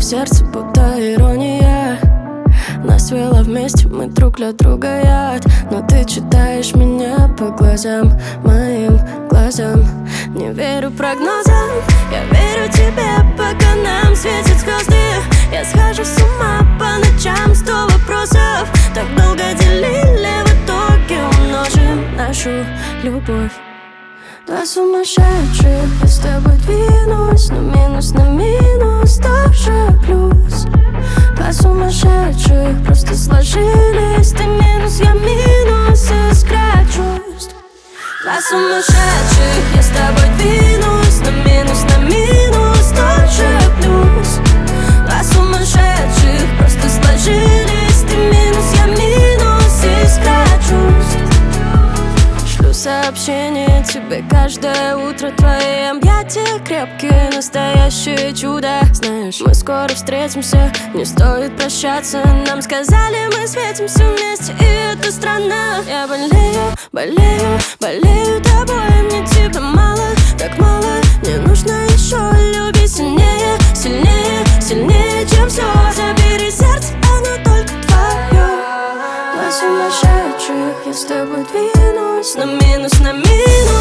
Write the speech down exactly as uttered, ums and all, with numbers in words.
сердце будто ирония. Нас свело вместе, мы друг для друга яд. Но ты читаешь меня по глазам, моим глазам. Не верю прогнозам, я верю тебе, пока нам светят звезды. Я схожу с ума по ночам, сто вопросов. Так долго делили, в итоге умножим нашу любовь. Два сумасшедших, я с тобой двинусь, но минус на минус тоже плюс. Два сумасшедших просто сложились, ты минус, я минус, искра чувств. Два сумасшедших, я с тобой двинусь, но минус на минус тоже плюс. Два сумасшедших просто сложились, ты минус, я минус, искра чувств. Шлю сообщение тебе каждое утро, твои объятия крепкие, настоящее чудо. Знаешь, мы скоро встретимся, не стоит прощаться. Нам сказали, мы светимся вместе, и это странно. Я болею, болею, болею тобой, мне тебя мало, так мало. Мне нужно еще, люби сильнее, сильнее, сильнее, чем все. Забери сердце, оно только твое. Два сумасшедших, я с тобой двинусь, на минус, на минус.